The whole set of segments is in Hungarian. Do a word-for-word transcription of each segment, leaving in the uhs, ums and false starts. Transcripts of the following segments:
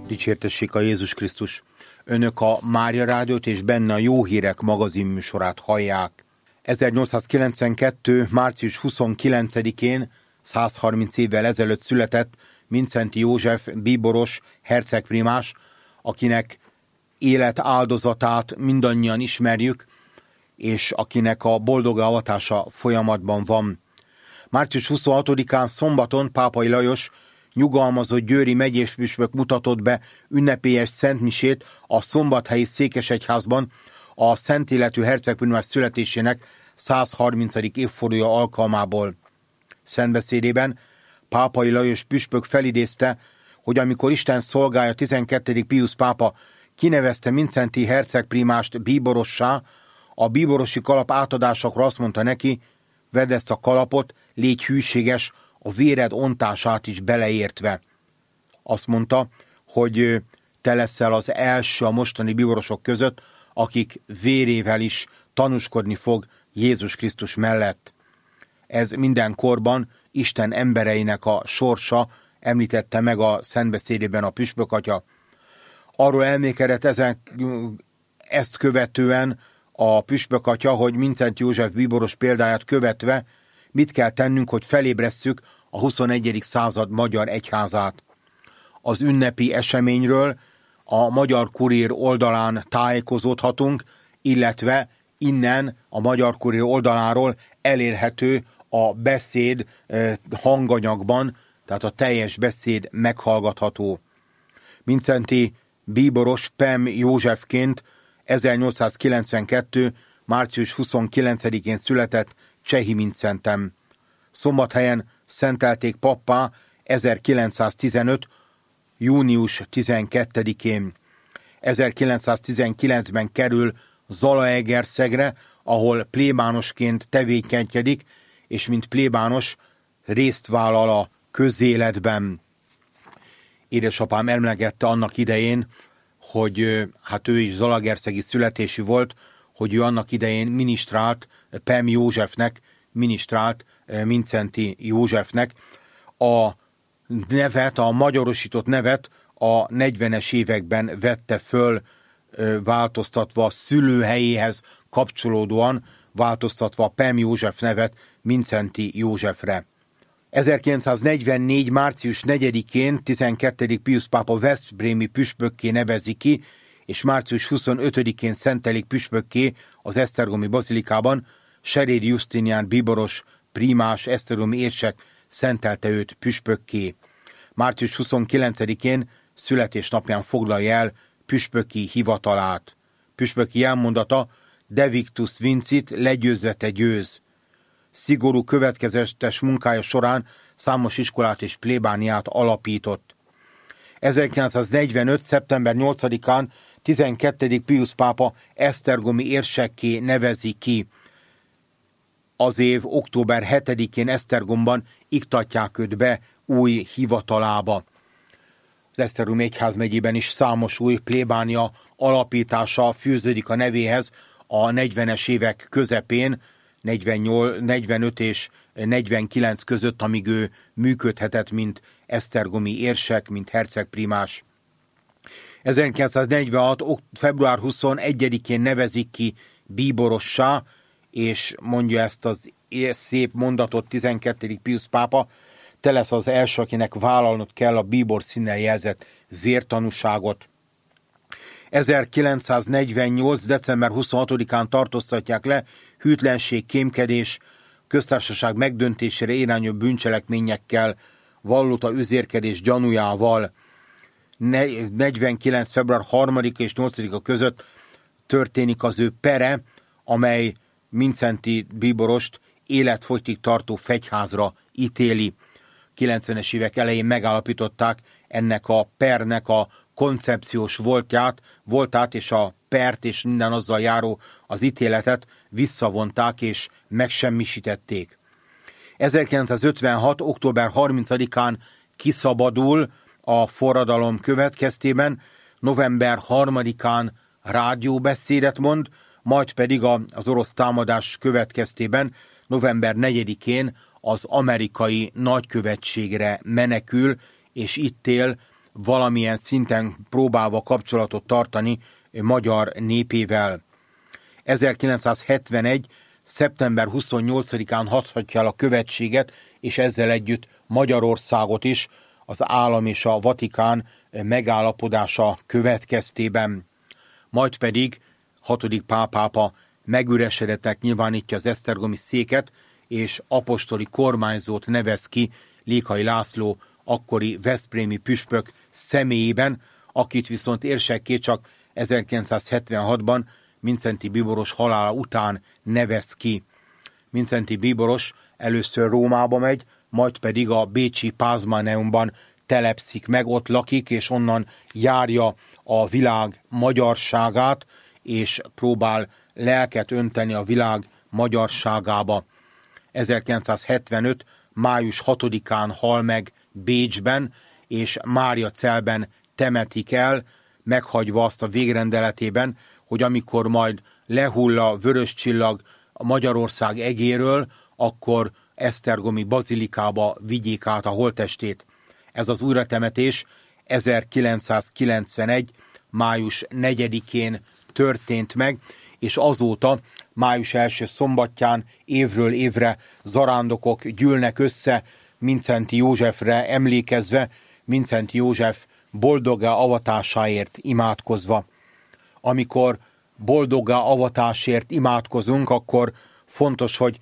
Dicsértessék a Jézus Krisztus! Önök a Mária Rádiót és benne a Jó Hírek magazin műsorát hallják. ezernyolcszázkilencvenkettő. március huszonkilencedikén, százharminc évvel ezelőtt született Mindszenty József bíboros hercegprímás, akinek élet áldozatát mindannyian ismerjük, és akinek a boldog avatása folyamatban van. március huszonhatodikán szombaton Pápai Lajos nyugalmazott győri megyéspüspök mutatott be ünnepélyes szentmisét a szombathelyi székesegyházban a szentéletű hercegprímás születésének százharmincadik évfordulója alkalmából. Szentbeszédében Pápai Lajos püspök felidézte, hogy amikor Isten szolgája tizenkettedik Piusz pápa kinevezte Mindszenty hercegprímást bíborossá, a bíborosi kalap átadásakra azt mondta neki: vedd ezt a kalapot, légy hűséges, a véred ontását is beleértve. Azt mondta, hogy te leszel az első a mostani bíborosok között, akik vérével is tanúskodni fog Jézus Krisztus mellett. Ez minden korban Isten embereinek a sorsa, említette meg a szentbeszédében a püspök atya. Arról elmékedett ezen, ezt követően a püspök atya, hogy Mindszenty József bíboros példáját követve mit kell tennünk, hogy felébresszük a huszonegyedik század magyar egyházát. Az ünnepi eseményről a Magyar Kurír oldalán tájékozódhatunk, illetve innen a Magyar Kurír oldaláról elérhető a beszéd hanganyagban, tehát a teljes beszéd meghallgatható. Mindszenty bíboros Pem Józsefként ezernyolcszázkilencvenkettő. március huszonkilencedikén született Csehi-Mindszentem. Szombathelyen szentelték pappá ezerkilencszáztizenöt. június tizenkettedikén. ezerkilencszáztizenkilencben kerül Zalaegerszegre, ahol plébánosként tevékenykedik, és mint plébános részt vállal a közéletben. Édesapám emlegette annak idején, hogy hát ő is zalaegerszegi születésű volt, hogy ő annak idején minisztrált Pem Józsefnek, minisztrált Mindszenty Józsefnek. A nevet, a magyarosított nevet a negyvenes években vette föl, változtatva a szülőhelyéhez kapcsolódóan, változtatva a Pem József nevet Mindszenty Józsefre. ezerkilencszáznegyvennégy. március negyedikén tizenkettedik Piusz pápa veszprémi püspökké nevezi ki, és március huszonötödikén szentelik püspökké az esztergomi bazilikában. Serédi Justinián bíboros prímás esztergomi érsek szentelte őt püspökké. március huszonkilencedikén születésnapján foglalja el püspöki hivatalát. Püspöki elmondata: De victus vincit, legyőzve te győz. Szigorú, következetes munkája során számos iskolát és plébániát alapított. ezerkilencszáznegyvenöt. szeptember nyolcadikán tizenkettedik Piusz pápa esztergomi érsekké nevezi ki. Az év október hetedikén Esztergomban iktatják őt be új hivatalába. Az esztergomi egyházmegyében is számos új plébánia alapítása fűződik a nevéhez a negyvenes évek közepén, negyvennyolc, negyvenöt és negyvenkilenc között, amíg ő működhetett, mint esztergomi érsek, mint hercegprímás. ezerkilencszáznegyvenhat. február huszonegyedikén nevezik ki bíborossá, és mondja ezt az szép mondatot tizenkettedik Piusz pápa: te lesz az első, akinek vállalnod kell a bíbor színnel jelzett vértanúságot. ezerkilencszáznegyvennyolc. december huszonhatodikán tartóztatják le hűtlenség, kémkedés, köztársaság megdöntésére irányuló bűncselekményekkel, vallota üzérkedés gyanújával. negyvenkilenc. február harmadika és nyolcadika között történik az ő pere, amely Mindszenty bíborost életfogytig tartó fegyházra ítéli. kilencvenes évek elején megállapították ennek a pernek a koncepciós voltját, voltát, és a pert és minden azzal járó az ítéletet visszavonták és megsemmisítették. ezerkilencszázötvenhat. október harmincadikán kiszabadul a forradalom következtében, november harmadikán rádióbeszédet mond, majd pedig az orosz támadás következtében november negyedikén az amerikai nagykövetségre menekül, és itt él valamilyen szinten próbálva kapcsolatot tartani magyar népével. ezerkilencszázhetvenegy. szeptember huszonnyolcadikán hadhatja el a követséget, és ezzel együtt Magyarországot is az állam és a Vatikán megállapodása következtében. Majd pedig hatodik Pál pápa megüresedetnek nyilvánítja az esztergomi széket, és apostoli kormányzót nevez ki Lékai László akkori veszprémi püspök személyében, akit viszont érsekké csak ezerkilencszázhetvenhatban Mindszenty Bíboros halála után nevez ki. Mindszenty Bíboros először Rómába megy, majd pedig a bécsi Pázmáneumban telepszik meg, ott lakik, és onnan járja a világ magyarságát, és próbál lelket önteni a világ magyarságába. ezerkilencszázhetvenöt. május hatodikán hal meg Bécsben, és Máriacelben temetik el, meghagyva azt a végrendeletében, hogy amikor majd lehull a vörös csillag a Magyarország egéről, akkor esztergomi bazilikába vigyék át a holttestét. Ez az újratemetés ezerkilencszázkilencvenegy. május negyedikén történt meg, és azóta május első szombatján évről évre zarándokok gyűlnek össze Mindszenty Józsefre emlékezve, Mindszenty József boldoggá avatásáért imádkozva. Amikor boldoggá avatásért imádkozunk, akkor fontos, hogy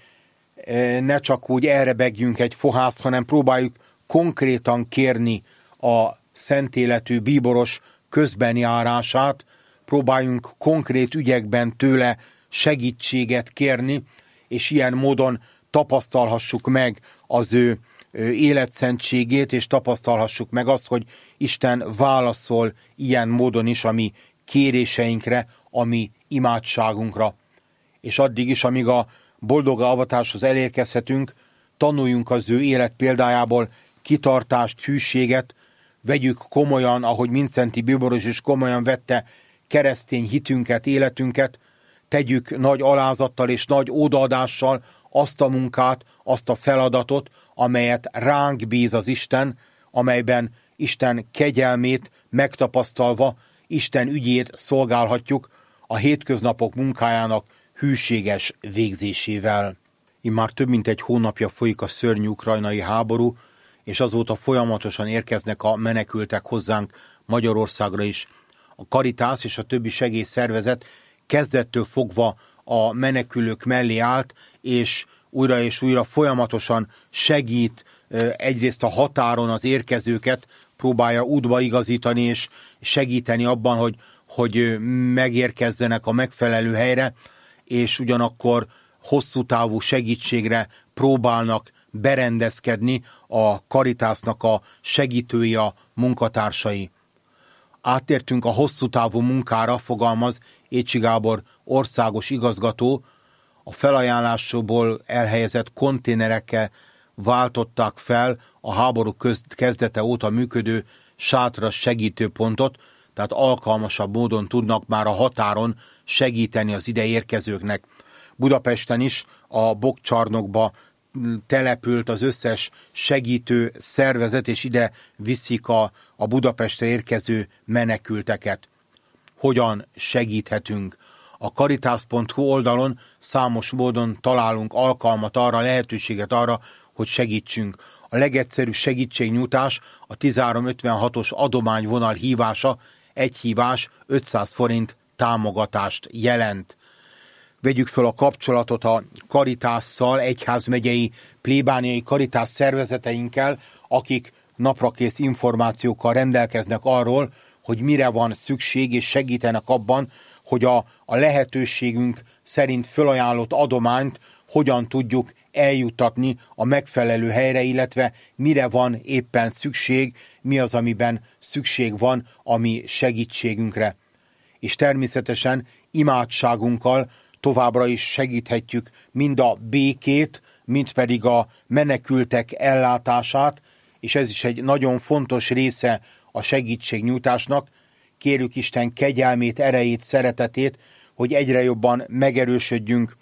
ne csak úgy elrebegjünk egy fohászt, hanem próbáljuk konkrétan kérni a szentéletű bíboros közbenjárását, próbáljunk konkrét ügyekben tőle segítséget kérni, és ilyen módon tapasztalhassuk meg az ő életszentségét, és tapasztalhassuk meg azt, hogy Isten válaszol ilyen módon is a mi kéréseinkre, a mi imádságunkra. És addig is, amíg a boldog avatáshoz elérkezhetünk, tanuljunk az ő élet példájából kitartást, hűséget, vegyük komolyan, ahogy Mindszenty Bíboros is komolyan vette keresztény hitünket, életünket, tegyük nagy alázattal és nagy odaadással azt a munkát, azt a feladatot, amelyet ránk bíz az Isten, amelyben Isten kegyelmét megtapasztalva Isten ügyét szolgálhatjuk a hétköznapok munkájának hűséges végzésével. Immár több mint egy hónapja folyik a szörnyű ukrajnai háború, és azóta folyamatosan érkeznek a menekültek hozzánk Magyarországra is. A Caritas és a többi segélyszervezet kezdettől fogva a menekülők mellé állt, és újra és újra folyamatosan segít egyrészt a határon az érkezőket, próbálja útba igazítani és segíteni abban, hogy, hogy megérkezzenek a megfelelő helyre, és ugyanakkor hosszú távú segítségre próbálnak berendezkedni a Caritasnak a segítői, a munkatársai. Áttértünk a hosszú távú munkára, fogalmaz Écsi Gábor országos igazgató, a felajánlásból elhelyezett konténerekkel váltották fel a háború kezdete óta működő sátras segítőpontot, tehát alkalmasabb módon tudnak már a határon segíteni az ide érkezőknek. Budapesten is a Bokcsarnokba települt az összes segítő szervezet, és ide viszik a, a Budapestre érkező menekülteket. Hogyan segíthetünk? A caritas pont hu oldalon számos módon találunk alkalmat arra, lehetőséget arra, hogy segítsünk. A legegyszerűbb segítségnyújtás a tizenhárom ötvenhatos adományvonal hívása, egy hívás ötszáz forint támogatást jelent. Vegyük fel a kapcsolatot a Caritásszal, egyházmegyei, plébániai Caritas szervezeteinkkel, akik naprakész információkkal rendelkeznek arról, hogy mire van szükség, és segítenek abban, hogy a, a lehetőségünk szerint fölajánlott adományt hogyan tudjuk eljuttatni a megfelelő helyre, illetve mire van éppen szükség, mi az, amiben szükség van a mi segítségünkre. És természetesen imádságunkkal továbbra is segíthetjük mind a békét, mind pedig a menekültek ellátását, és ez is egy nagyon fontos része a segítségnyújtásnak. Kérjük Isten kegyelmét, erejét, szeretetét, hogy egyre jobban megerősödjünk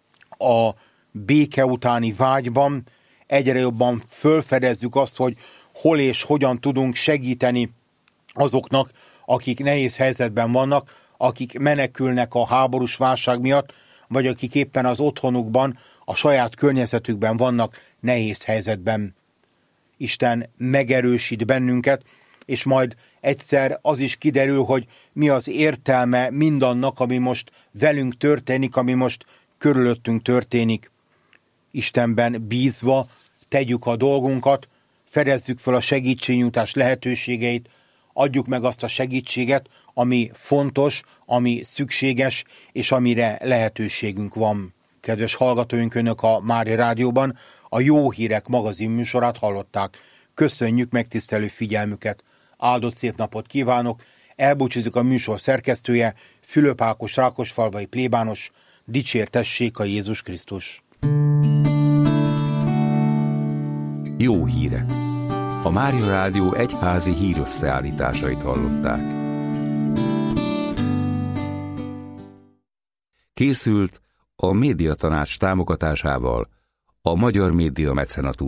a béke utáni vágyban, egyre jobban fölfedezzük azt, hogy hol és hogyan tudunk segíteni azoknak, akik nehéz helyzetben vannak, akik menekülnek a háborús válság miatt, vagy akik éppen az otthonukban, a saját környezetükben vannak nehéz helyzetben. Isten megerősít bennünket, és majd egyszer az is kiderül, hogy mi az értelme mindannak, ami most velünk történik, ami most körülöttünk történik. Istenben bízva tegyük a dolgunkat, fedezzük fel a segítségnyújtás lehetőségeit, adjuk meg azt a segítséget, ami fontos, ami szükséges, és amire lehetőségünk van. Kedves hallgatóink, Önök a Mária Rádióban a Jó Hírek magazin műsorát hallották. Köszönjük megtisztelő figyelmüket. Áldott szép napot kívánok. Elbúcsúzik a műsor szerkesztője, Fülöp Ákos rákosfalvai plébános. Dicsértessék a Jézus Krisztus. Jó hírek. A Mária Rádió egyházi hírösszeállításait hallották. Készült a Médiatanács támogatásával a Magyar Média Mecenatúra